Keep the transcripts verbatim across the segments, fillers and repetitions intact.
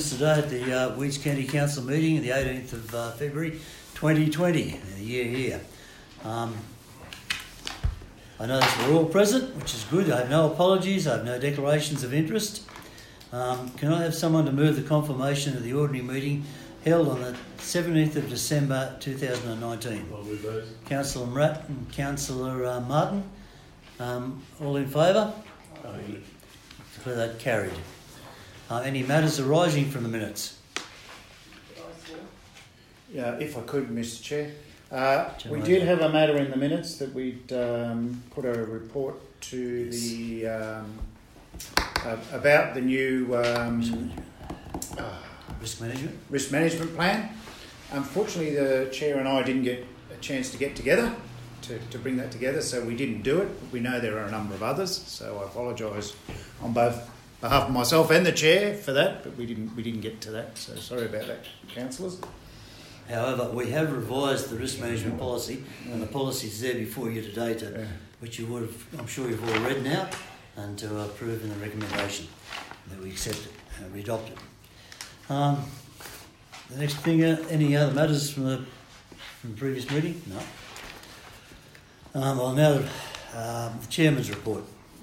Today at the uh, Weeds County Council meeting, the eighteenth of uh, February twenty twenty, the year here. Um, I notice we're all present, which is good. I have no apologies, I have no declarations of interest. Um, can I have someone to move the confirmation of the ordinary meeting held on the seventeenth of December two thousand nineteen? I'll move those. Councillor Mratt and Councillor uh, Martin, um, all in favour? Aye. Declare that carried. Uh, any matters arising from the minutes? Yeah, if I could, Mister Chair. Uh, we General did have a matter in the minutes that we'd um, put a report to Yes. the um, uh, about the new um, Risk management. uh, Risk management? risk management plan. Unfortunately, the Chair and I didn't get a chance to get together to, to bring that together, so we didn't do it. We know there are a number of others, so I apologise on both behalf of myself and the Chair for that, but we didn't we didn't get to that, so sorry about that, councillors. However, we have revised the risk management policy, and the policy is there before you today, to, Yeah. which you would have, I'm sure you've all read now, and to approve in the recommendation that we accept it, uh, we adopt it. Um, the next thing, uh, any other matters from the, from the previous meeting? No. Um, well, now um, the Chairman's report.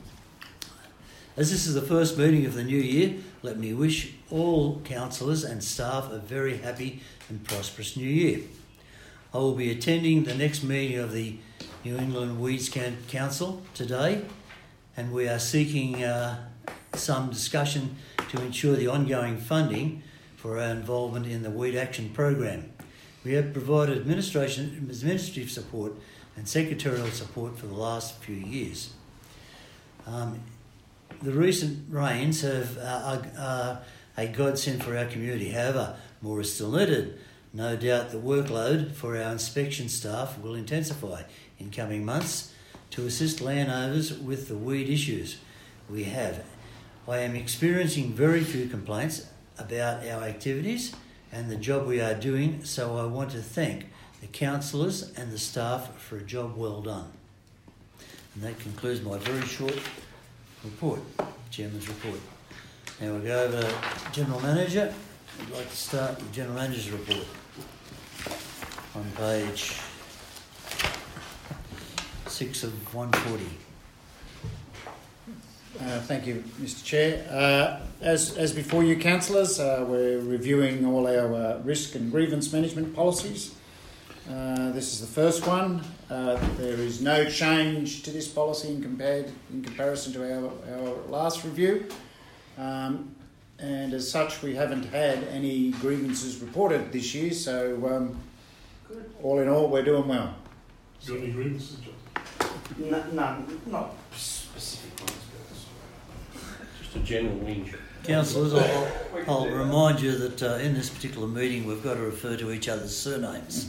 As this is the first meeting of the new year, let me wish all councillors and staff a very happy and prosperous new year. I will be attending the next meeting of the New England Weeds Council today, and we are seeking uh, some discussion to ensure the ongoing funding for our involvement in the Weed Action Program. We have provided administration, administrative support and secretarial support for the last few years. Um, The recent rains have uh, are a godsend for our community. However, more is still needed. No doubt the workload for our inspection staff will intensify in coming months to assist landowners with the weed issues we have. I am experiencing very few complaints about our activities and the job we are doing, so I want to thank the councillors and the staff for a job well done. And that concludes my very short report, Chairman's report. Now we'll go over to General Manager. I'd like to start with General Manager's report on page six of one forty. Uh, thank you, Mister Chair. Uh, as, as before you, councillors, uh, we're reviewing all our uh, risk and grievance management policies. Uh, this is the first one. Uh, there is no change to this policy in, compared, in comparison to our, our last review. Um, and as such, we haven't had any grievances reported this year, so um, all in all, we're doing well. Got any grievances, John? No, no, not specific ones, Just a general whinge. Councillors, I'll, I'll remind you that uh, in this particular meeting we've got to refer to each other's surnames.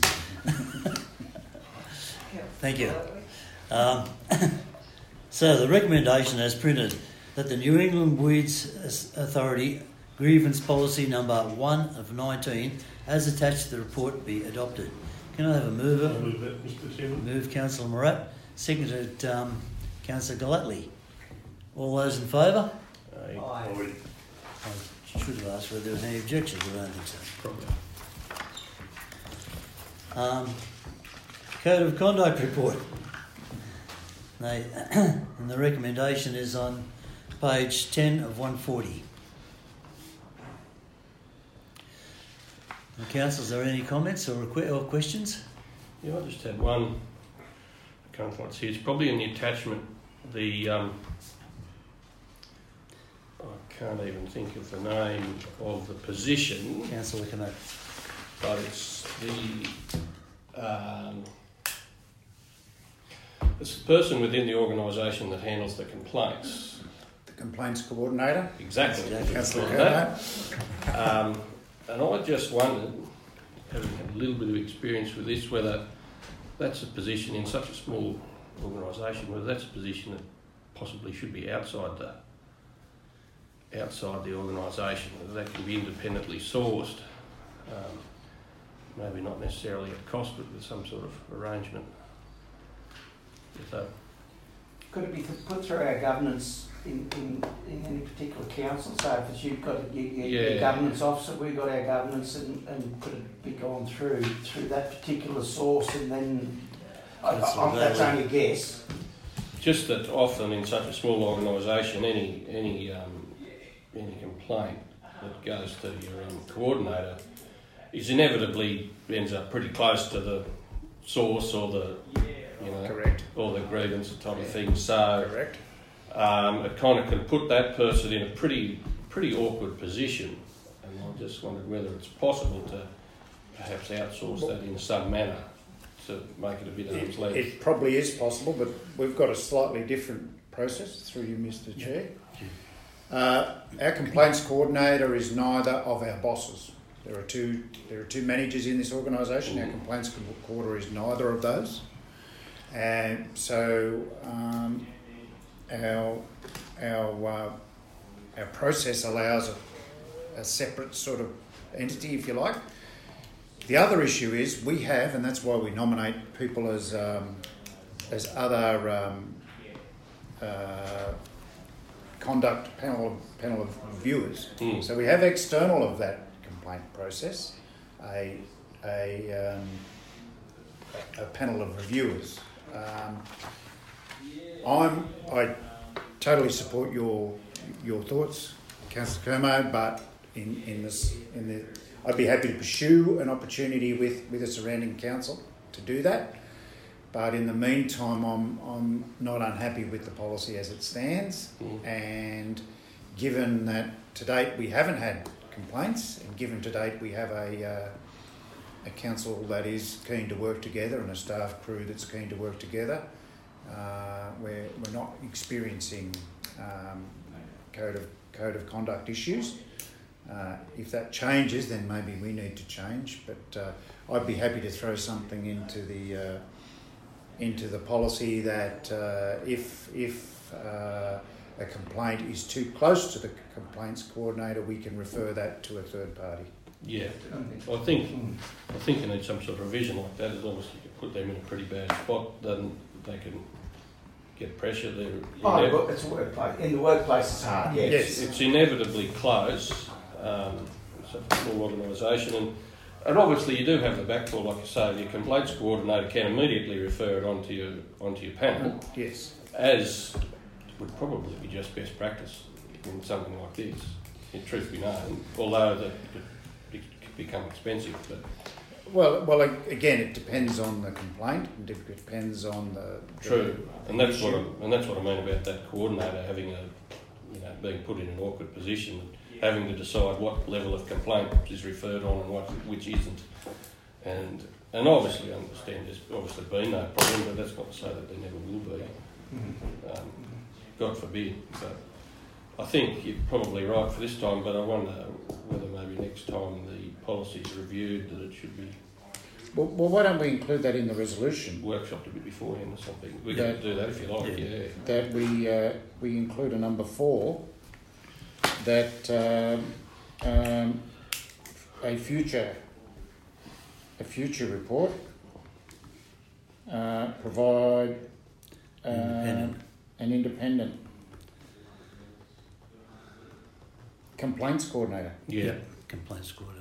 Thank you. Um, so the recommendation as printed that the New England Weeds Authority grievance policy number one of nineteen as attached to the report be adopted. Can I have a mover? I'll move that, Mister Chairman. Move Councillor Mratt, seconded um, Councillor Gallatley. All those in favour? Aye. Aye. I should have asked whether there was any objections, but I don't think so. Probably. Um, Code of Conduct report. They, and the recommendation is on page ten of one forty. Councillors, are there any comments or, requ- or questions? Yeah, I just had one. I can't quite see. It's probably in the attachment. The um, I can't even think of the name of the position, Councillor Cannot. but it's the um, it's the person within the organisation that handles the complaints. The complaints coordinator. Exactly. Exactly. Councillor Like that. Um, and I just wondered, having had a little bit of experience with this, whether that's a position in such a small organisation, whether that's a position that possibly should be outside the outside the organisation, whether that can be independently sourced, um, maybe not necessarily at cost, but with some sort of arrangement with a could it be th- put through our governance in, in, in any particular council? So if it's, you've got your, your, Yeah. your governance officer, we've got our governance, and, and could it be gone through through that particular source, and then I, That's I, I, that's valid. only a guess. Just that often in such a small organisation, any any um, any complaint that goes to your um, coordinator is inevitably ends up pretty close to the source or the you know Correct. or the grievance type of thing. So Correct. um, it kind of can put that person in a pretty pretty awkward position. And I just wondered whether it's possible to perhaps outsource that in some manner to make it a bit arm's It, length. it probably is possible, but we've got a slightly different process through you, Mister Chair. Uh, our complaints coordinator is neither of our bosses. There are two. There are two managers in this organisation. Our complaints co- coordinator is neither of those, and so um, our our uh, our process allows a, a separate sort of entity, if you like. The other issue is we have, and that's why we nominate people as um, as other um, uh, conduct panel panel of viewers. Mm. So we have external of that complaint process, a a, um, a panel of reviewers. Um, I'm I totally support your your thoughts, Councillor Kermo, but in in this in the I'd be happy to pursue an opportunity with, with the surrounding council to do that. But in the meantime, I'm, I'm not unhappy with the policy as it stands. Mm. And given that to date we haven't had complaints, and given to date we have a, uh, a council that is keen to work together and a staff crew that's keen to work together, uh, we're, we're not experiencing um, code of, code of conduct issues. Uh, if that changes, then maybe we need to change. But uh, I'd be happy to throw something into the uh, into the policy that uh, if if uh, a complaint is too close to the complaints coordinator, we can refer that to a third party. Yeah, I think I think you need some sort of revision like that. As long as you can put them in a pretty bad spot, then they can get pressure. They're Oh, inev- well, it's a workplace. In the workplace, it's hard. Yes. Yes. it's inevitably close. Um, it's a small organisation, and and obviously you do have the backdoor, like you say. Your complaints coordinator can immediately refer it onto your onto your panel, Yes. as would probably be just best practice in something like this. In truth be known, although that could could become expensive, but. Well, well, again, it depends on the complaint. It depends on the True, the and that's what I, issue. and that's what I mean about that coordinator having a, you know, being put in an awkward position, having to decide what level of complaint is referred on and what which isn't, and and obviously I understand there's obviously been no problem, but that's not to say that there never will be. Um, God forbid. But I think you're probably right for this time, but I wonder whether maybe next time the policy is reviewed that it should be Well, well, why don't we include that in the resolution? workshopped a bit beforehand or something. We That- can do that if you like. Yeah. Yeah. That we uh, we include a number four, that um, um, a future a future report uh, provide uh, Independent. an independent complaints coordinator. Yeah. Yep. Complaints coordinator.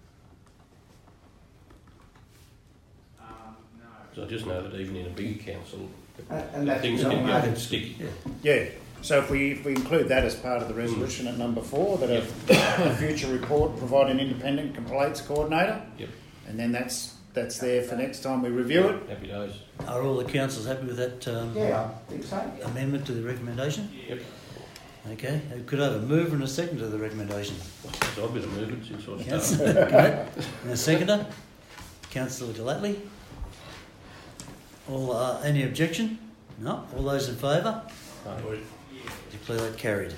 So I just know that even in a big council, Uh, and that's things you know, can uh, get sticky. Yeah. Yeah. So if we if we include that as part of the resolution at number four, that a, a future report provide an independent complaints coordinator. Yep. And then that's that's there for next time we review it. Happy days. Are all the councillors happy with that um, Yeah, I think so. amendment to the recommendation? Yep. Okay. Uh, Could I have a mover and a second to the recommendation? So I've been a movement since I started. Councillor Great. And a seconder? Councillor Delattley? All, uh, any objection? No? All those in favour? No. Declare that carried.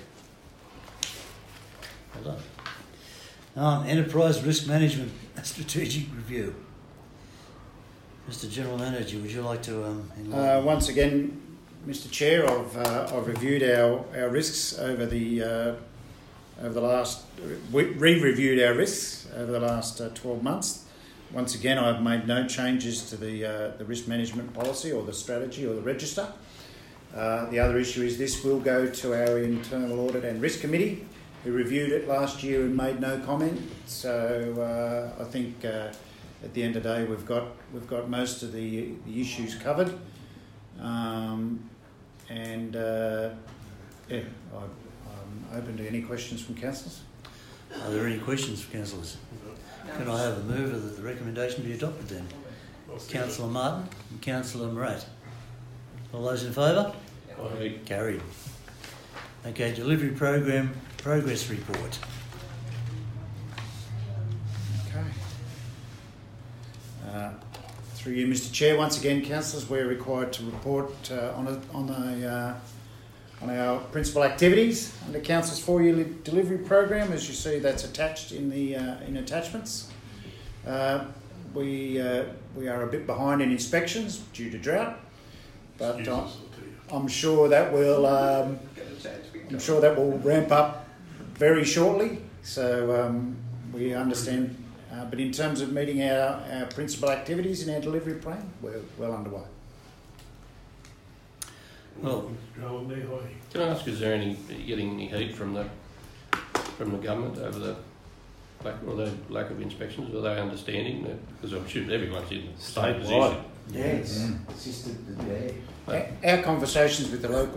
Well done. Um, Enterprise Risk Management Strategic Review. Mister General Manager, would you like to um, Uh, enlighten? once again, Mister Chair, I've uh, I've reviewed our, our risks over the uh, over the last we re-reviewed our risks over the last uh, twelve months. Once again, I've made no changes to the uh, the risk management policy or the strategy or the register. Uh, the other issue is this will go to our Internal Audit and Risk Committee, who reviewed it last year and made no comment. So uh, I think uh, at the end of the day, we've got we've got most of the, the issues covered. Um, and uh, yeah, I, I'm open to any questions from councillors. Are there any questions for councillors? Can I have a mover that the recommendation be adopted then? Councillor Martin and Councillor Morat. All those in favour? Aye. Carried. Okay, delivery program progress report. Okay. Uh, through you, Mister Chair, once again, councillors, we're required to report uh, on a, on a uh, on our principal activities under Council's four-year delivery program. As you see, that's attached in the uh, in attachments. Uh, we uh, we are a bit behind in inspections due to drought, but uh, I'm sure that will um, I'm sure that will ramp up very shortly. So um, we understand. Uh, but in terms of meeting our, our principal activities in our delivery plan, we're well underway. Well, can I ask, is there any getting any heat from the from the government over the lack or the lack of inspections? Are they understanding that? Because I'm sure everyone's in the same position. Yeah, it's, Mm. it's just a, yeah. Our, our conversations with the local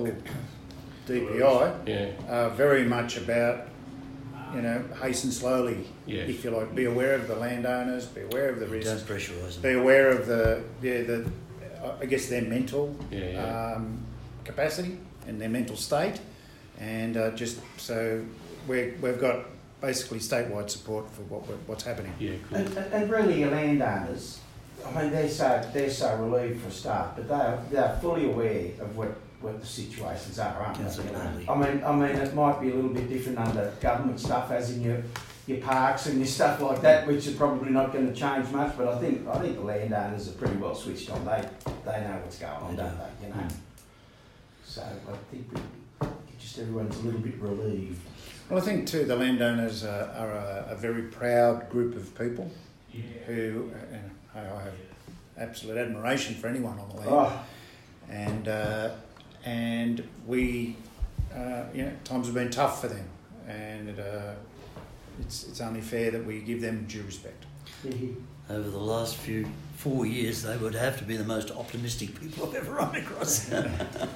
D P I Yeah, are very much about, you know, hasten slowly, yeah, if you like. Be aware of the landowners, be aware of the don't risks, pressurise be them. aware of the, yeah, the, I guess their mental yeah, yeah. um, capacity and their mental state, and uh, just so we're, we've got basically statewide support for what we're, what's happening. yeah, cool. And, and and really, your landowners, I mean, they're so they're so relieved for a start, but they're they're fully aware of what, what the situations are, aren't they? You know? Absolutely. I mean, I mean, it might be a little bit different under government stuff, as in your your parks and your stuff like that, which is probably not going to change much. But I think I think the landowners are pretty well switched on. They they know what's going on, They don't do. they? You know. So I think we, just everyone's a little bit relieved. Well, I think too the landowners are, are a, a very proud group of people who, and I have absolute admiration for anyone on the land, Oh, and uh, and we, uh, you know, times have been tough for them, and uh, it's it's only fair that we give them due respect. yeah. Over the last few four years, they would have to be the most optimistic people I've ever run across. Yeah.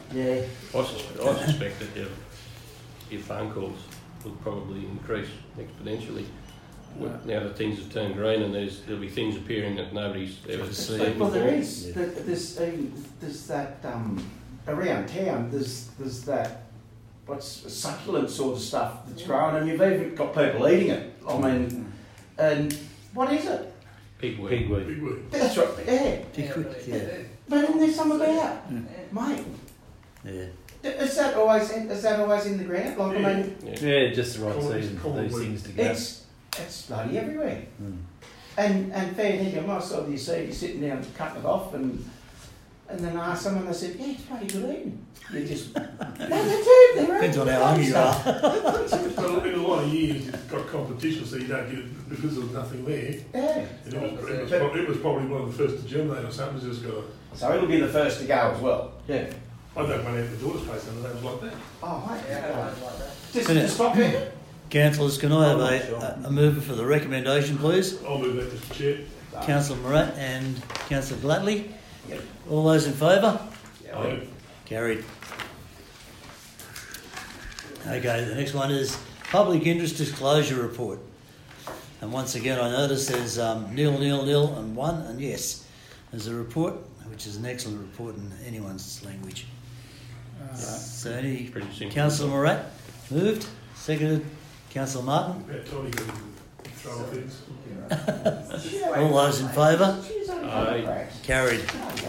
I suspect, I suspect that your, your phone calls will probably increase exponentially. What- Now that things have turned green and there's there'll be things appearing that nobody's ever Never seen seen. Well, before. there is. Yeah. There- There's even there's that um, around town. There's there's that what's succulent sort of stuff that's growing, and you've even got people eating it. I mean, and what is it? Pigweed. Pigweed. That's right. Yeah, Pickwick, yeah, but isn't there some about, Mm. mate? yeah. Is that always in, is that always in the ground? Like I mean, Yeah. Yeah, just the right Common- season for common these weed. things to go. it's it's bloody everywhere. Mm. And and fair dinkum, I saw the seed sitting down cutting it off, and and then I asked someone, they said, yeah, it's bloody good eating. You just no, they do. They're Depends on eating how hungry you stuff. are. Well, in a lot of years, you've got competition, so you don't get it because there's nothing there. Yeah. And it, was, it, was probably, it was probably one of the first to germinate or something. Just got. So it'll be the first to go as well. Yeah. I don't want to have the daughter's place under that was like that. Oh, mate. Yeah. Just, Can it- just stop it. Councillors, can I have I'm not a, sure. a, a mover for the recommendation, please? I'll move that, Mister Chair. Councillor Morat and Councillor Gladley. Yep. All those in favour? Aye. Carried. Okay, the next one is Public Interest Disclosure Report. And once again, I notice there's um, nil, nil, nil, and one, and yes. There's a report, which is an excellent report in anyone's language. Uh, So, any Pretty simple. Councillor Morat moved, seconded. Councillor Martin. About time you can throw things. All those in favour? Aye. Carried.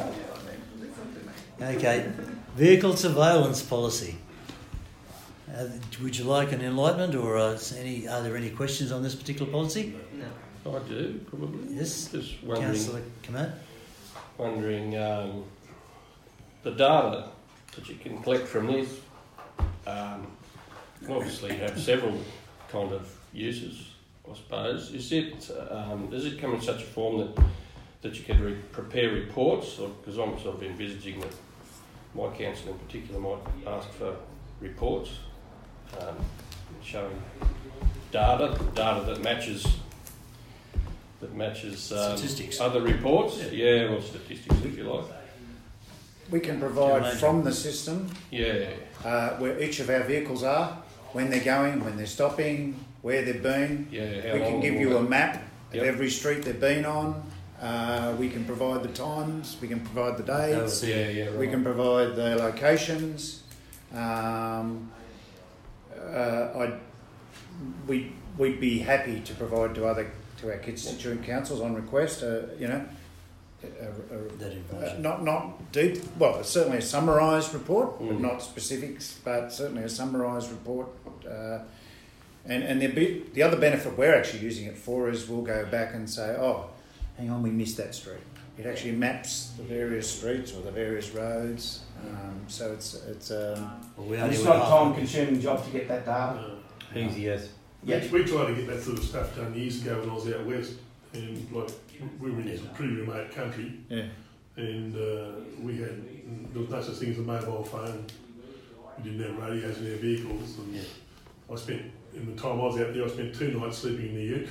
Okay, vehicle surveillance policy. Uh, would you like an enlightenment, or uh, any? Are there any questions on this particular policy? I do, probably. Yes, Just wondering, Councillor Kamat. wondering um, the data that you can collect from this. Um, obviously, have several kind of uses, I suppose. Is it um, does it come in such a form that that you can re- prepare reports? Because I'm sort of envisaging that my council in particular might ask for reports um, showing data, data that matches that matches um, Statistics. other reports. Yeah, or statistics if you like. We can Do you provide imagine? from the system Yeah, uh, where each of our vehicles are, when they're going, when they're stopping, where they've been. yeah. How We can long give will you a that- map of Yep. every street they've been on. Uh, we can provide the times. We can provide the dates. Yeah, yeah. Right. We can provide the locations. Um, uh, I'd, we we'd be happy to provide to other to our constituent councils on request. Uh, you know, a, a, That uh, information. not not deep. Well, it's certainly a summarised report, but Mm. not specifics. But certainly a summarised report. Uh, and and the bit, the other benefit we're actually using it for is we'll go back and say, oh, hang on, we missed that street. It actually maps the various streets or the various roads. Um, so it's it's um, Well, we And only it's went not a half- time-consuming job to get that data. Uh, Easy, yes. we, we tried to get that sort of stuff done years ago when I was out west, and like we were in a pretty remote country, yeah. and uh, we had there was no such thing as a mobile phone. We didn't have radios in our vehicles, and Yeah. I spent in the time I was out there, I spent two nights sleeping in the ute.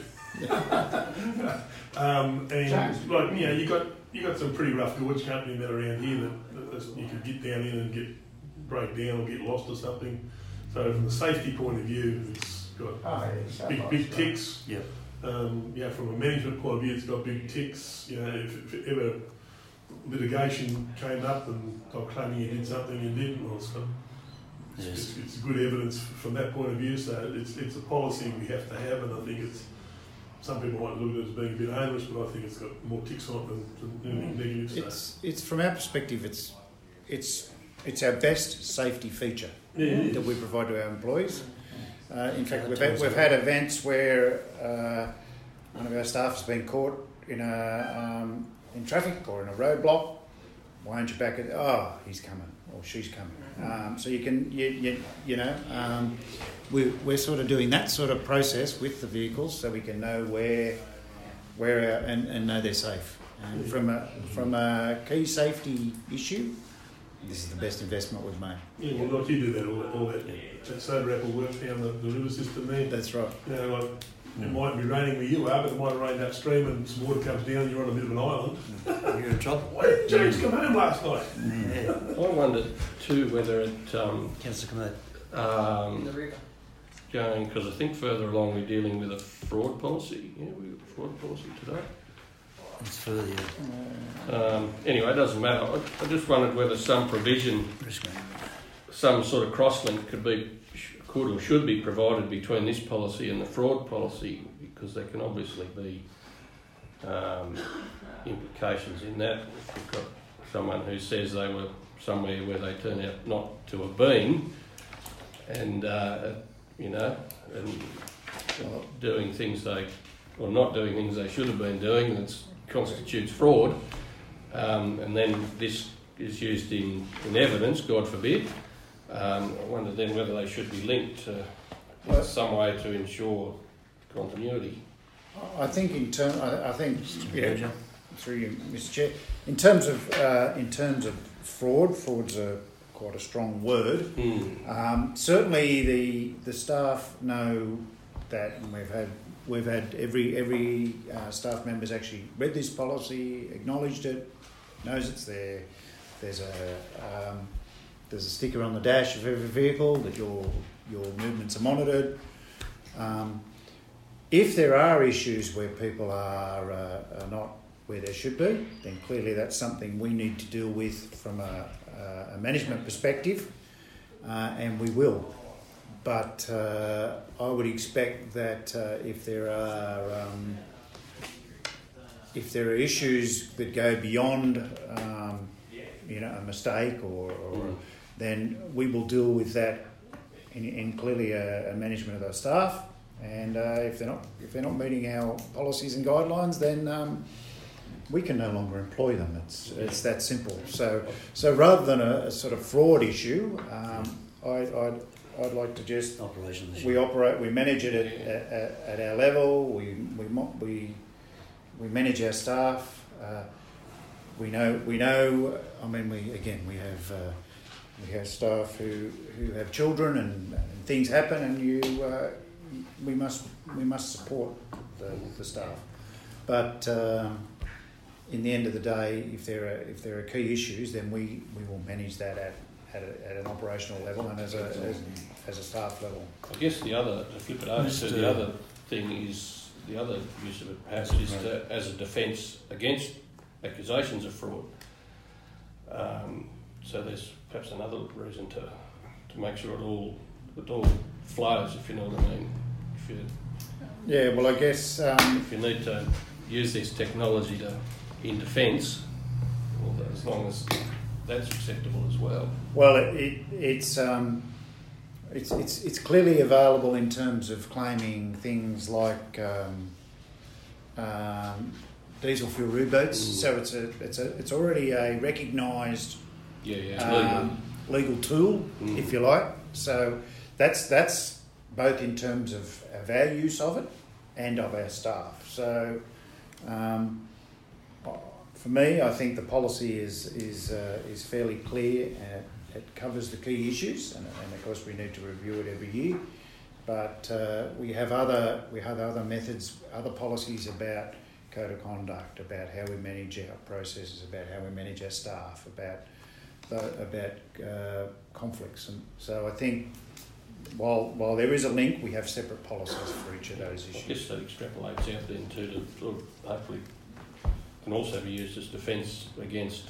um, and James. like you know, you got you got some pretty rough gorge company that around here that, that you could get down in and get break down or get lost or something. So from the safety point of view, it's got Oh, yeah, so big much, big so. ticks. Yep. Um, yeah, from a management point of view, it's got big ticks. You know, if, if ever litigation came up and they were claiming you did something you didn't, well, it's got Yes. it's, it's good evidence from that point of view. So it's it's a policy we have to have, and I think it's some people might look at it as being a bit onerous, but I think it's got more ticks on it than, than anything negative. So. It's it's from our perspective, it's it's it's our best safety feature Yeah, it is. that we provide to our employees. Uh, in fact, Yeah, we've that had, tells we've you. had events where uh, one of our staff has been caught in a um, in traffic or in a roadblock. Why aren't you back at? Oh, he's coming or she's coming. Um, so you can you you, you know um, we we're sort of doing that sort of process with the vehicles so we can know where where our, and, and know they're safe. And from a from a key safety issue, this is the best investment we've made. Yeah, well, like you do that, all that, all that, that soda apple work down the, the river system there. That's right. You know, like, it might be raining where you are, but it might have rained upstream and some water comes down and you're on a bit of an island. You're in trouble. Why didn't James come home last night? Yeah. I wondered too whether it um, Councillor Commode. um, going because I think further along we're dealing with a fraud policy. Yeah, we got a fraud policy today. It's further yeah. Um, anyway, it doesn't matter. I, I just wondered whether some provision, risk management. some sort of cross-link could be, sh- could or should be provided between this policy and the fraud policy, because there can obviously be um, implications in that. If you've got someone who says they were somewhere where they turn out not to have been, and uh, you know, and doing things they, or not doing things they should have been doing, that constitutes fraud, um, and then this is used in, in evidence, God forbid. Um, I wonder then whether they should be linked to, in some way to ensure continuity. I think in term, I, I think yeah, Roger. through you, Mister Chair. In terms of uh, in terms of fraud, fraud's a quite a strong word. Hmm. Um, certainly, the the staff know that, and we've had we've had every every uh, staff member's actually read this policy, acknowledged it, knows it's there. There's a um, there's a sticker on the dash of every vehicle that your your movements are monitored. Um, if there are issues where people are, uh, are not where they should be, then clearly that's something we need to deal with from a, a management perspective, uh, and we will. But uh, I would expect that uh, if there are um, if there are issues that go beyond um, you know a mistake or, or Mm. then we will deal with that in, in clearly a, a management of our staff. And uh, if they're not if they're not meeting our policies and guidelines, then um, we can no longer employ them. It's it's that simple. So so rather than a, a sort of fraud issue, um, I, I'd I'd like to just Operational issue. we operate we manage it at, at, at our level. We we mo- we we manage our staff. Uh, we know we know. I mean, we again we have uh, we have staff who, who have children and, and things happen, and you uh, we must we must support the, the staff. But um, in the end of the day, if there are if there are key issues, then we, we will manage that at at, a, at an operational level and as a as, as a staff level. I guess the other, to flip it over to the other thing is, the other use of it perhaps is to, as a defence against accusations of fraud. Um, so there's perhaps another reason to to make sure it all it all flows, if you know what I mean. If you Yeah, well, I guess um, if you need to use this technology to in defence, well, as long as that's acceptable as well. well, it, it it's um, it's it's it's clearly available in terms of claiming things like um, um, diesel fuel rebates. Mm. So it's a it's a it's already a recognised Yeah, yeah, it's legal. um, legal tool, Mm. if you like. So that's that's both in terms of, of our use of it and of our staff. So um, for me, I think the policy is is uh, is fairly clear. And it covers the key issues, and, and of course we need to review it every year. But uh, we have other we have other methods, other policies about code of conduct, about how we manage our processes, about how we manage our staff, about the, about uh, conflicts. And so I think while while there is a link, we have separate policies for each of those I issues. guess that extrapolates out then too to sort of hopefully can also be used as defence against,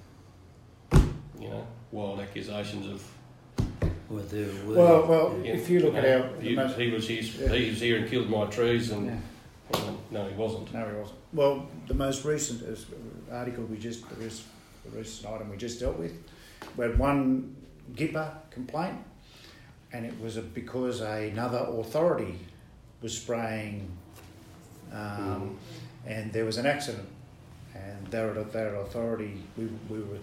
you know, wild accusations of. Well, there were, Well, well, Yeah, if you look know, at our... the he, most- he was here, Yeah. he was here and killed my trees, and Yeah. well, no, he wasn't. No, he wasn't. Well, the most recent is, article we just, the recent, the recent item we just dealt with, we had one Gipper complaint, and it was a, because another authority was spraying, um, and there was an accident, and their their authority, we we were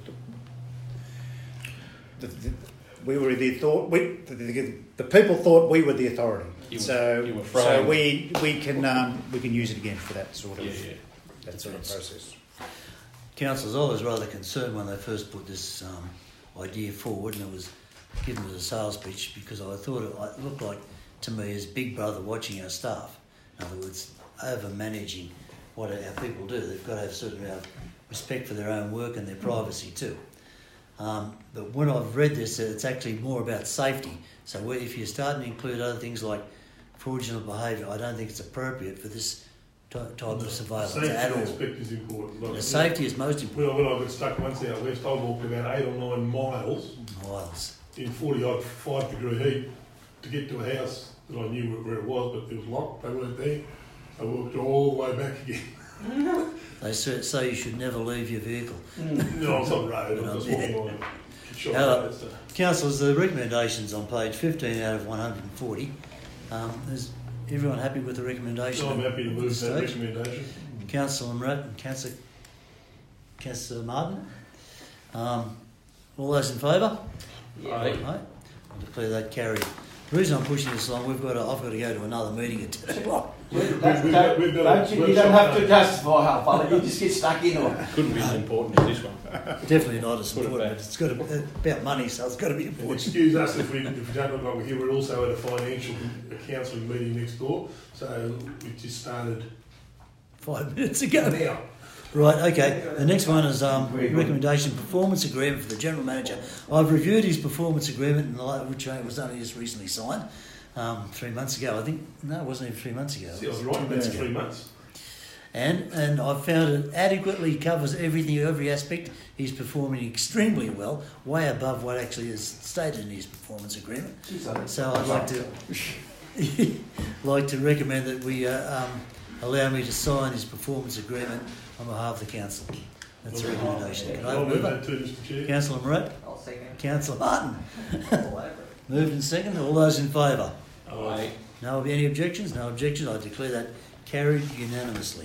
the, the, we were the authority. We, the, the, the people thought we were the authority, You were- so you were so framed. we we can um, we can use it again for that sort of Yeah, yeah. that sort of process. councillors, I was rather concerned when they first put this um, idea forward, and it was given as a sales pitch, because I thought it, it looked like to me as Big Brother watching our staff. In other words, over managing what our people do. They've got to have a certain amount of respect for their own work and their privacy too. Um, but when I've read this, it's actually more about safety. So where, if you're starting to include other things like fraudulent behaviour, I don't think it's appropriate for this ty- type of surveillance Safety at all. aspect is important. Like, The safety is most important. When I, when I got stuck once out west, I walked about eight or nine miles Miles. in forty odd five degree heat to get to a house that I knew where it was, but it was locked. They weren't there. I walked all the way back again. They say say you should never leave your vehicle. No, I was on the road. I was just walking on a short Hello. road. So. Councillors, the recommendations on page fifteen out of one hundred forty. Um, is everyone happy with the recommendation? So I'm happy to at move this that stage? recommendation. Councillor Murat and Councillor, Councillor Martin. Um, all those in favour? Aye. Aye. I declare that carried. The reason I'm pushing this along, we've got to, I've got to go to another meeting at ten o'clock. We've- we've got- we've got a Don't you, you workshop don't have to date. justify how far, you just get stuck into it. Couldn't be as important as this one. Definitely not as Put it important, back. but it's got to be about money, so it's got to be And important. excuse us if we, if we don't look like we're here, we're also at a financial a counselling meeting next door, so we just started Five minutes ago. now. Right, okay. The next one is um, recommendation performance agreement for the general manager. I've reviewed his performance agreement, and the la- which uh, was only just recently signed, um, three months ago. I think no, it wasn't even three months ago. See, I was right, that's Yeah. three months. And and I've found it adequately covers everything, every aspect. He's performing extremely well, way above what actually is stated in his performance agreement. So I'd like to like to recommend that we uh, um, allow me to sign his performance agreement on behalf of the council. That's a recommendation. Can I I'll have a move mover? that too, Mister Chair. Councillor Murat, I'll second. Councillor Martin. All over it. Moved and second. All those in favour? Aye. No any objections? No objections. I declare that carried unanimously.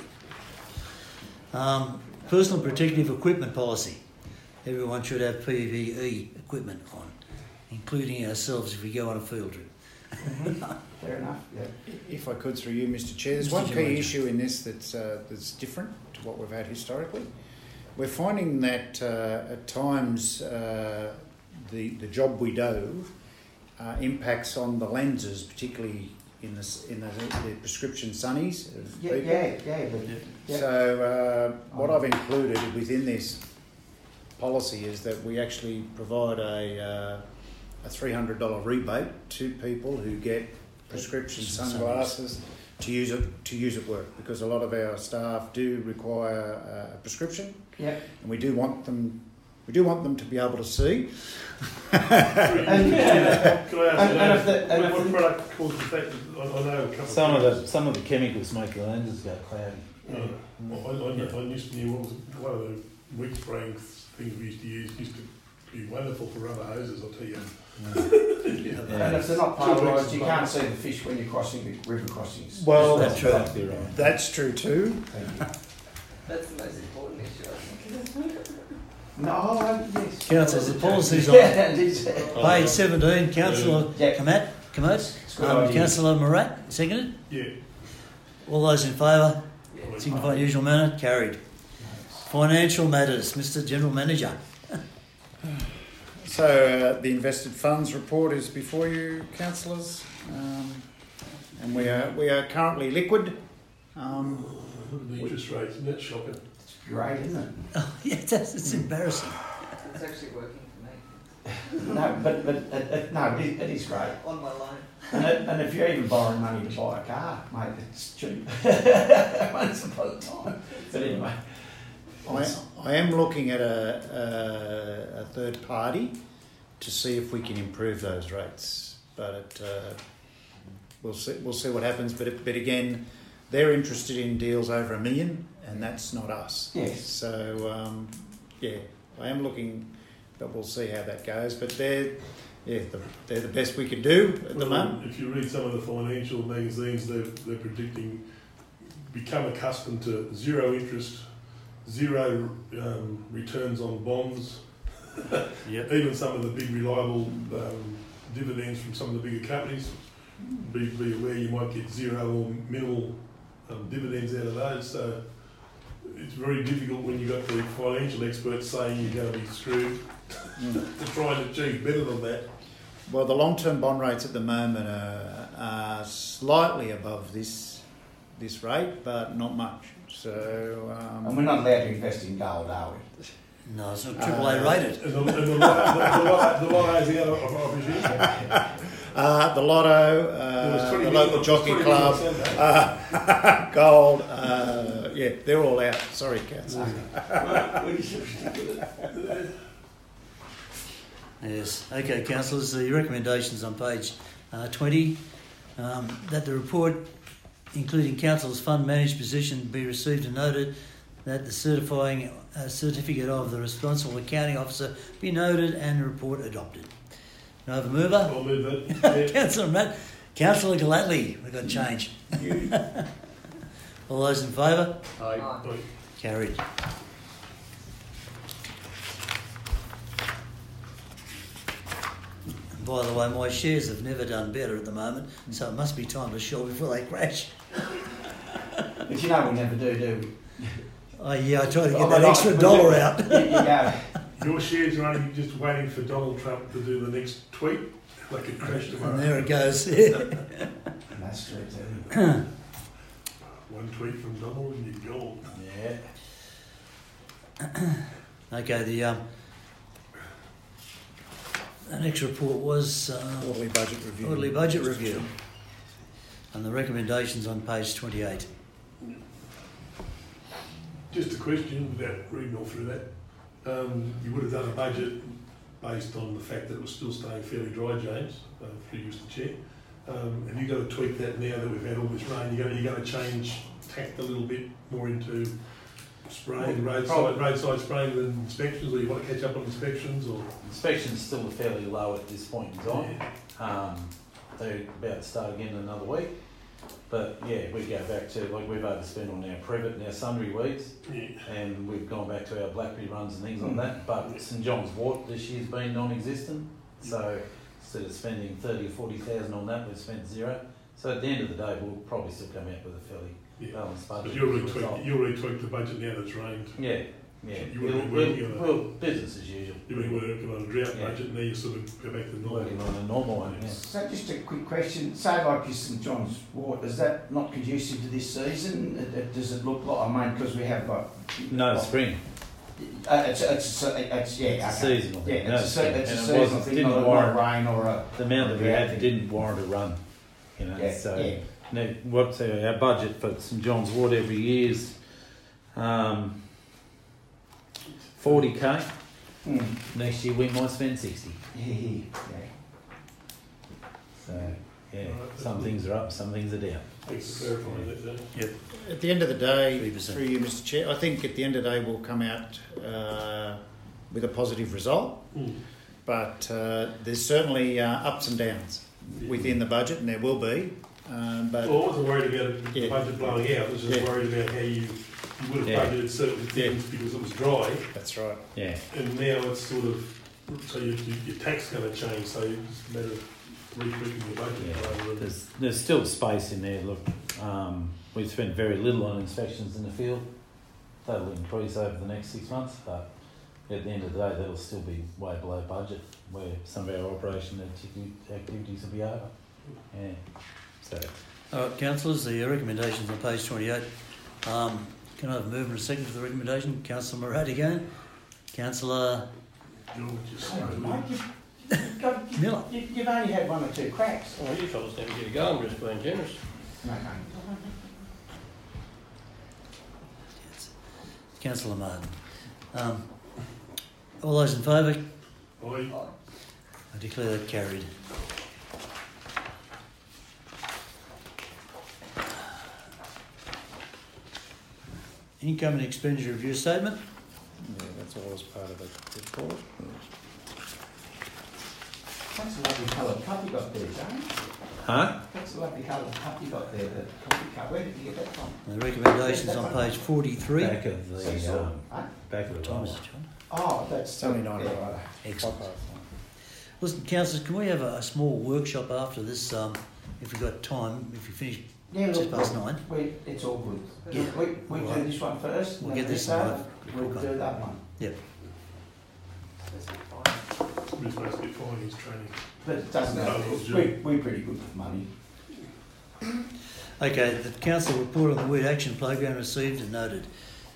Um, personal protective equipment policy. Everyone should have P P E equipment on, including ourselves if we go on a field trip. Fair enough, yeah. If I could, through you, Mister Chair, there's Mister one key George. issue in this that's uh, that's different to what we've had historically. We're finding that uh, at times uh, the, the job we do uh, impacts on the lenses, particularly in the, s- in the, the prescription sunnies of Yeah, people. yeah, yeah, but yeah. So uh, what I've included within this policy is that we actually provide a, uh, a three hundred dollars rebate to people who get prescription sunglasses to use it to use at work, because a lot of our staff do require uh, a prescription, yeah. and we do want them we do want them to be able to see. Can I ask And- you, and that, if the- and what, if what the- product caused the fact that I, I know a couple Some of of the some of the chemicals make the lenses go cloudy. Uh, I, I, I used to knew what was one of the weak spraying things we used to use used to be wonderful for rubber hoses, I'll tell you. And if they're not polarised, you can't see the fish when you're crossing the river crossings. Well, That's true. Exactly right. That's true too. Thank you. That's the most important issue, I think. No, uh, yes. Councillors, the policies on Yeah, it is. page seventeen, Councillor Yeah. Kamat, Kamat, It's a good um, idea. Councillor Morat, seconded. Yeah. All those in favour, Yeah. signify in the usual manner, carried. Financial matters, Mister General Manager. So uh, the invested funds report is before you, councillors, um, and we are we are currently liquid. Um, Look at the interest rates, isn't that shocking? It's great, isn't it? Oh, yeah, that's, it's embarrassing. It's actually working for me. No, but, but it, it, no, it, it is great. On my loan. And, it, and if you're even borrowing money to buy a car, mate, it's cheap. Once upon a time. But anyway. I, I am looking at a, a, a third party to see if we can improve those rates, but it, uh, we'll see. We'll see what happens. But it, but again, they're interested in deals over a million, and that's not us. Yes. So um, yeah, I am looking, but we'll see how that goes. But they're yeah, the, they're the best we can do at the Well, moment. if you read some of the financial magazines, they're, they're predicting become accustomed to zero interest, zero um, returns on bonds. Yep. Even some of the big reliable um, dividends from some of the bigger companies, be, be aware you might get zero or minimal um, dividends out of those. So it's very difficult when you've got the financial experts saying you're going to be screwed to try and achieve better than that. Well, the long-term bond rates at the moment are, are slightly above this this rate, but not much. So um, And we're not allowed to invest in gold, are we? No, it's not triple A rated. And the, and the, the, the, the, the lotto's out of, of, of his Uh, the Lotto, uh, the local jockey club, uh, gold, uh, yeah, they're all out. Sorry, cats. Yes. Okay, councillors, the recommendations on page uh, twenty, um, that the report, including councillors' fund managed position, be received and noted, that the certifying uh, certificate of the responsible accounting officer be noted and the report adopted. Can I have a mover? I'll move that. Yeah. Councillor Matt. Councillor Galatly, we've got change. All those in favour? Aye. Aye. Aye. Carried. And by the way, my shares have never done better at the moment, so it must be time to short before they crash. But you know we never do, do we? Oh yeah, I try to get Oh, that but extra I- dollar out. You, you go. Your shares are only just waiting for Donald Trump to do the next tweet. They could crash tomorrow. And there it goes. That's true too. One tweet from Donald and you're gold. Yeah. Okay, the um, the next report was uh, Quarterly budget review. quarterly budget review, and the recommendations on page twenty-eight. Just a question, without reading all through that. Um, you would have done a budget based on the fact that it was still staying fairly dry, James, uh, through you, Mister Chair. Um, have you got to tweak that now that we've had all this rain? You're going to, you're going to change tact a little bit more into spraying, roadside, roadside spraying than inspections, or you want to catch up on inspections, or? Inspection's still fairly low at this point in time. Um, they're about to start again in another week. But yeah, we go back to, like, we've overspent on our privet and our sundry weeds, Yeah. and we've gone back to our blackberry runs and things like that. But St John's wort this year's been non-existent, so instead of spending thirty or forty thousand on that, we've spent zero. So at the end of the day, we'll probably still come out with a fairly Yeah. balanced But budget. you'll as a retweak, result. you'll retweak the budget now that's rained. Yeah, Yeah, You we'll, wouldn't be we'll, working on a- we'll, business as usual. You've been working on a drought Yeah. budget, now you sort of go back to normal. Working on a normal one, yeah. So just a quick question. Say like your St John's Wort, is that not conducive to this season? It, it, does it look like, I mean, because we have got... No like, spring. Uh, it's, it's, it's, yeah, It's a okay. seasonal Yeah, thing. it's, No a, se- spring. it's a And it seasonal wasn't- thing, didn't not, a- warrant- not a rain or a... The amount that we Yeah. had didn't warrant a run, you know. Yeah, so yeah. now, what's our, our budget for St John's Wort every year is um, forty k. Mm. Next year we might spend sixty. Yeah, yeah, So yeah, Right. some things are up, some things are down. Thanks for clarifying that, James. At the end of the day, three percent. through you, Mister Chair, I think at the end of the day we'll come out uh, with a positive result. Mm. But uh, there's certainly uh, ups and downs within the budget, and there will be. Um, but Well, I wasn't worried about the Yeah. budget blowing out, I was just Yeah. worried about how you, you would have Yeah. budgeted certain things because it was dry, that's right. Yeah, and now it's sort of, so your, your, your tax going to change, so it's just a matter of retweaking the budget Yeah. rather than... there's there's still space in there. Look, um, we've spent very little on inspections in the field. That'll increase over the next six months, but at the end of the day, that'll still be way below budget, where some of our operation activi- activities will be over. Yeah, so All right, councillors, the recommendations on page twenty-eight. Um, can I have a movement and a second for the recommendation? Councillor Murad again. Councillor You're just... Hang on, mate, you've, you've, got, Miller. you, you've only had one or two cracks. Well, you fellas never get a go, I'm just being generous. No, no. Councillor Martin. Um, all those in favour? I, I declare that carried. Income and expenditure review statement. Yeah, that's all as part of the report. That's a lovely coloured cup you got there, James. huh? That's a lovely coloured cup you got there, the coffee cup. Where did you get that from? The recommendations on page forty-three. Back of the Cecil. um, Huh? back of What the time is roll. it, John? Oh, that's... It's only nine yeah, o'clock. right. Excellent. Listen, councillors, can we have a, a small workshop after this, um, if we've got time, if you finish Yeah, just look, past look, nine? we, it's all good. Yeah. We, we All do right. this one first. We'll and get then this we one start, off. We'll Quick do one. that one. That's fine. we're supposed to get finance training. But it doesn't No, have it's to. good. We, we're pretty good with money. Okay, the council report on the Weed Action Program received and noted.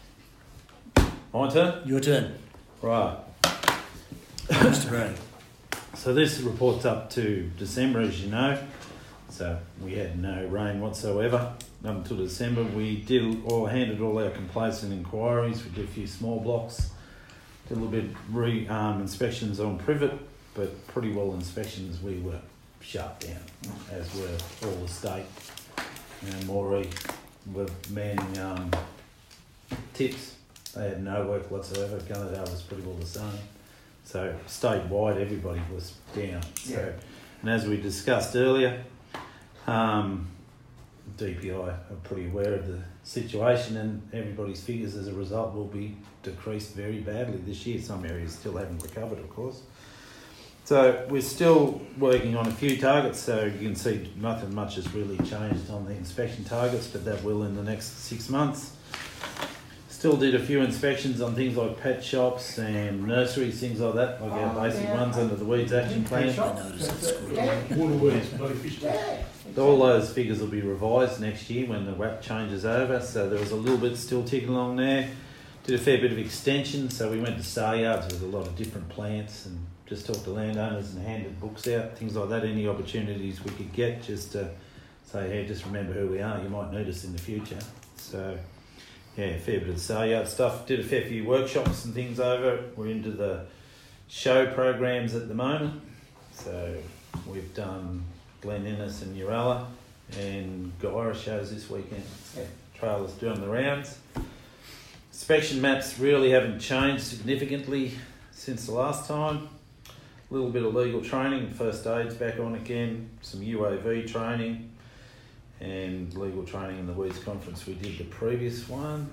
My turn. Your turn, Right. Mister Brown. So this report's up to December, as you know. So we had no rain whatsoever up until December. We did all handed all our complaints and inquiries. We did a few small blocks. Did a little bit re um, inspections on Privet, but pretty well inspections we were shut down, as were all the state. You know, Moree were manning um, tips. They had no work whatsoever. Gunnedah was pretty well the same. So statewide, everybody was down. So, Yeah. and as we discussed earlier, um, D P I are pretty aware of the situation, and everybody's figures as a result will be decreased very badly this year. Some areas still haven't recovered, of course. So we're still working on a few targets. So you can see nothing much has really changed on the inspection targets, but that will in the next six months. Still did a few inspections on things like pet shops and nurseries, things like that, like our Oh, basic yeah. ones under the Weeds Action Plan. Shop. I noticed that's good. Yeah. Waterweeds, bloody fish tank. Yeah. All those figures will be revised next year when the W A P changes over, so there was a little bit still ticking along there. Did a fair bit of extension, so we went to sale yards with a lot of different plants and just talked to landowners and handed books out, things like that, any opportunities we could get just to say, hey, just remember who we are, you might need us in the future. So, yeah, a fair bit of sale yard stuff. Did a fair few workshops and things over. We're into the show programs at the moment. So we've done Glen Innes and Uralla and Gyra shows this weekend. So trailers doing the rounds. Inspection maps really haven't changed significantly since the last time. A little bit of legal training, first aid's back on again, some U A V training and legal training in the Weeds Conference we did the previous one.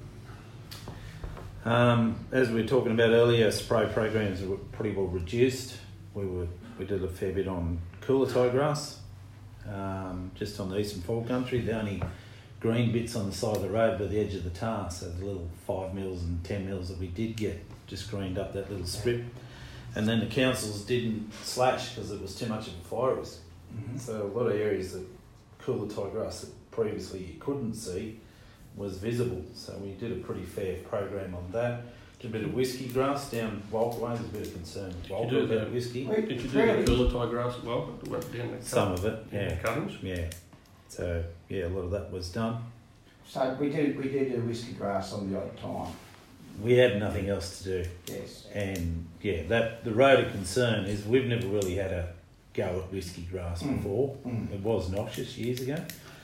Um, as we were talking about earlier, spray programs were pretty well reduced. We were we did a fair bit on cooler tie grass, um, just on the eastern fall country. The only green bits on the side of the road by the edge of the tar, so the little five mils and ten mils that we did get just greened up that little strip. And then the councils didn't slash because it was too much of a fire risk. Mhm. So a lot of areas that cooler tie grass that previously you couldn't see was visible. So we did a pretty fair program on that. Did a bit of whiskey grass down Walker Way. There's a bit of concern with Walker do about that? whiskey. Wait, Did you do really? the cooler tie grass as well? But went down the Some of it, yeah. yeah, cuttings? yeah. So yeah, a lot of that was done. So we do we do do whiskey grass on the odd time. We had nothing else to do, Yes. and yeah, that the road of concern is we've never really had a go at whiskey grass Mm. before. Mm. It was noxious years ago.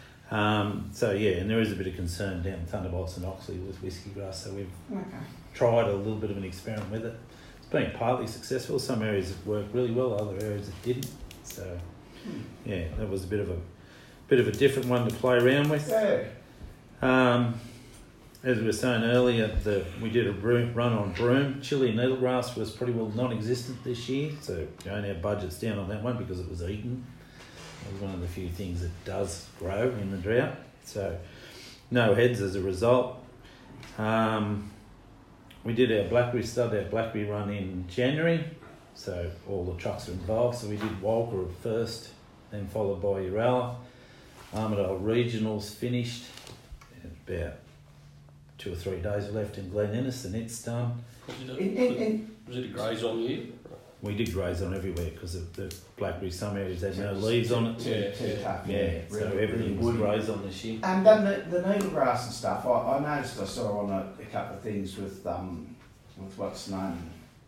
Um, so yeah, and there is a bit of concern down Thunderbolts and Oxley with whiskey grass. So we've Okay. tried a little bit of an experiment with it. It's been partly successful. Some areas it worked really well, other areas it didn't. So yeah, that was a bit of a bit of a different one to play around with. Yeah. Um, as we were saying earlier, the, we did a broom, run on broom. Chili needlegrass was pretty well non-existent this year, so we only have budgets down on that one because it was eaten. It was one of the few things that does grow in the drought. So no heads as a result. Um, we did our blackberry stud, our blackberry run in January, so all the trucks are involved. So we did Walker first, then followed by Uralla. Armidale Regionals finished. About two or three days left in Glen Innes and it's done. Was it a, In, in, in, was it a graze on you? We did graze on everywhere because of the blackberry. Some areas had no leaves on it. Too, Yeah, too yeah. tough. Yeah, so really, everything really was woody. grazed on this year. And then the, the needlegrass and stuff, I, I noticed I saw on a, a couple of things with um with what's the name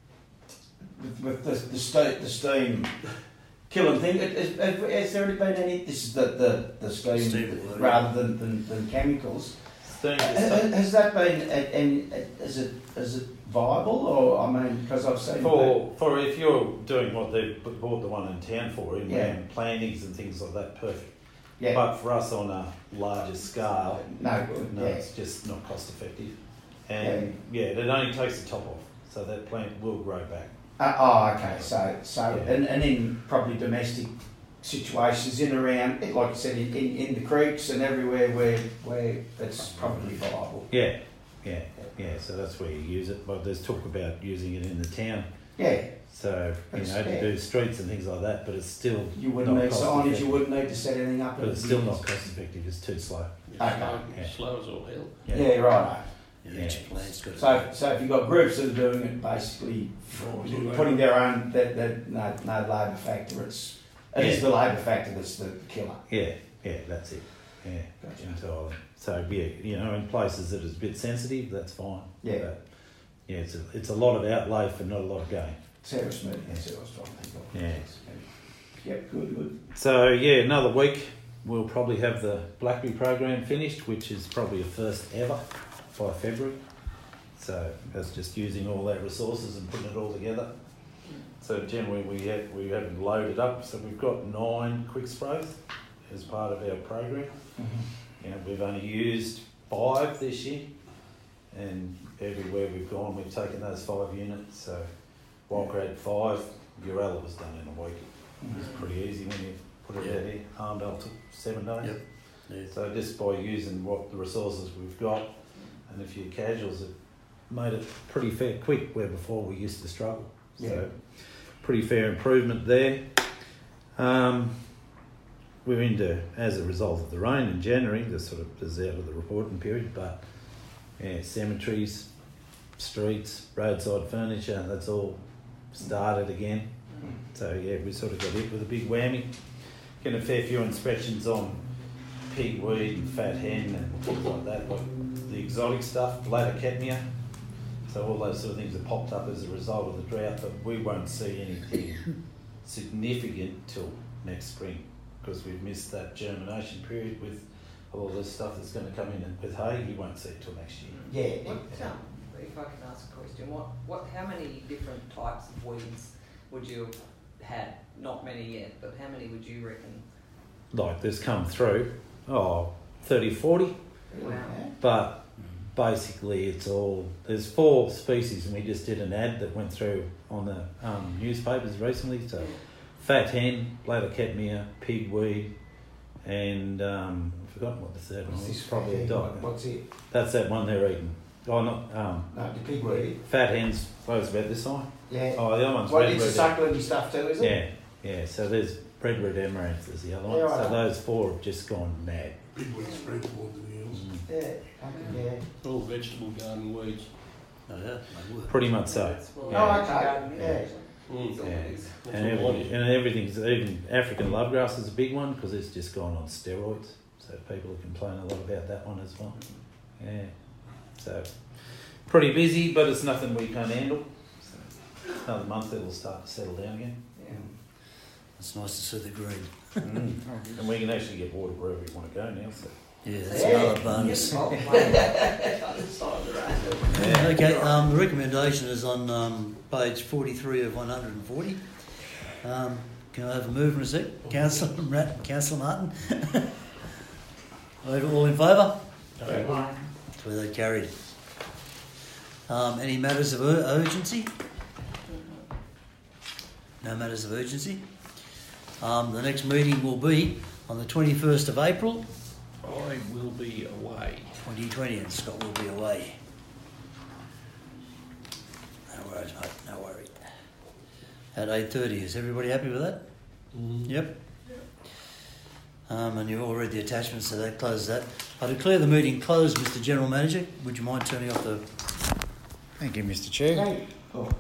with, with the the, ste- the steam killing thing. Has, has, has there already been any? This is the the, the steam, Steam, rather than, than, than chemicals. Steam, Uh, has, has that been and is it is it viable or I mean because I've seen for for if you're doing what they bought the one in town for, in Yeah. around plantings and things like that, perfect. yeah But for us on a larger scale, no good no, yeah. it's just not cost effective. And yeah. it only takes the top off, so that plant will grow back. Uh, oh, okay. So, so, Yeah. and, and in probably domestic situations in around, like I said, in, in, in the creeks and everywhere where where it's probably viable. Yeah, yeah, yeah. So that's where you use it. But there's talk about using it in the town. Yeah, So you That's know to fair. do streets and things like that. But it's still you wouldn't not need cost signage. effective. You wouldn't need to set anything up. But it's still not cost effective. It's too slow. Okay. Slow, Yeah. slow as all hell. Yeah, right. Yeah, each plant's got So, so if you've got groups that are doing it, basically putting their own, that that no no labour factor. It's it is Yeah. the labour factor that's the killer. Yeah, yeah, that's it. Yeah, Gotcha. entirely. So yeah, you know, in places that is a bit sensitive, that's fine. Yeah. But, yeah, it's a it's a lot of outlay for not a lot of gain. Sarah Smith, that's who I was trying to think of. Yeah. Yep, good, good. So yeah, another week we'll probably have the Blackberry program finished, which is probably a first ever by February. So that's just using all our resources and putting it all together. So generally we have, we haven't loaded up, so we've got nine quick sprays as part of our program. Mm-hmm. You know, we've only used five this year, and everywhere we've gone, we've taken those five units. So Walker had five, Uralla was done in a week. It was pretty easy when you put it Yeah. out here. Armdale took seven days. Yep. Yeah. So just by using what the resources we've got and a few casuals, it made it pretty fair quick, where before we used to struggle. Yeah. So pretty fair improvement there. Um, we're into, as a result of the rain in January, the sort of is out of the reporting period, but yeah, cemeteries, streets, roadside furniture, that's all started again. So yeah, we sort of got hit with a big whammy. Getting a fair few inspections on pigweed and fat hen and things like that, like the exotic stuff, bladdercatmia. So all those sort of things have popped up as a result of the drought, but we won't see anything significant till next spring, because we've missed that germination period with all this stuff that's going to come in with hay. You won't see it till next year. Yeah. What, um, if I can ask a question, what, what, how many different types of weeds would you have had? Not many yet, but how many would you reckon? Like this come through, oh, thirty, forty, Wow. but basically it's all, there's four species, and we just did an ad that went through on the um, newspapers recently. So fat hen, bladdercatmia, pigweed, and um, I've forgotten what the third one What's was. this Probably a thing? dog. What's it? That's that one they're eating. Oh, not um, No, the pig weed. fat hens. Close about this side. Yeah. Oh, the other one's What, red it's a root. succulent stuff too, is it? Yeah, yeah. So there's red root amaranth is the other one. Yeah, so right. those four have just gone mad. Big weed spread more than the else. Mm. Yeah. Okay, yeah. All vegetable garden weeds. Oh, yeah, they were. Pretty much so. Well, Yeah. Oh, okay. garden, Yeah. Mm. That's all Yeah. it is. That's And, all I every, wanted. and everything's, even African lovegrass is a big one because it's just gone on steroids. So people complain a lot about that one as well. Yeah. So pretty busy, but it's nothing we can't handle. So another month it'll start to settle down again. Yeah. It's nice to see the green. Mm. And we can actually get water wherever we want to go now. So Yeah, that's Yeah. another bonus. Oh, wow. Yeah, okay, um, the recommendation is on um, page forty-three of one hundred forty. Um, can I have a move and a sec? Councillor Rat, Councillor Martin? All in favour? Aye. Where they carried. Um, any matters of ur- urgency? No matters of urgency. Um, the next meeting will be on the twenty-first of April, I will be away. twenty twenty, and Scott will be away. No worries, mate, no worry. At eight thirty, is everybody happy with that? Mm. Yep. Um, and you've all read the attachments, so that closes that. I declare the meeting closed, Mister General Manager. Would you mind turning off the... Thank you, Mister Chair. Hey. Oh.